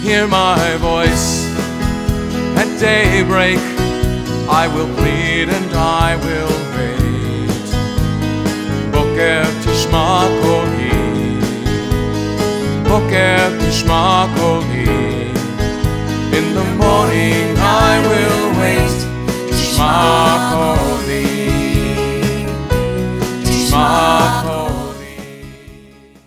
hear my voice. At daybreak I will plead and I will wait. Boker tishma koli, Boker tishma koli. In the morning I will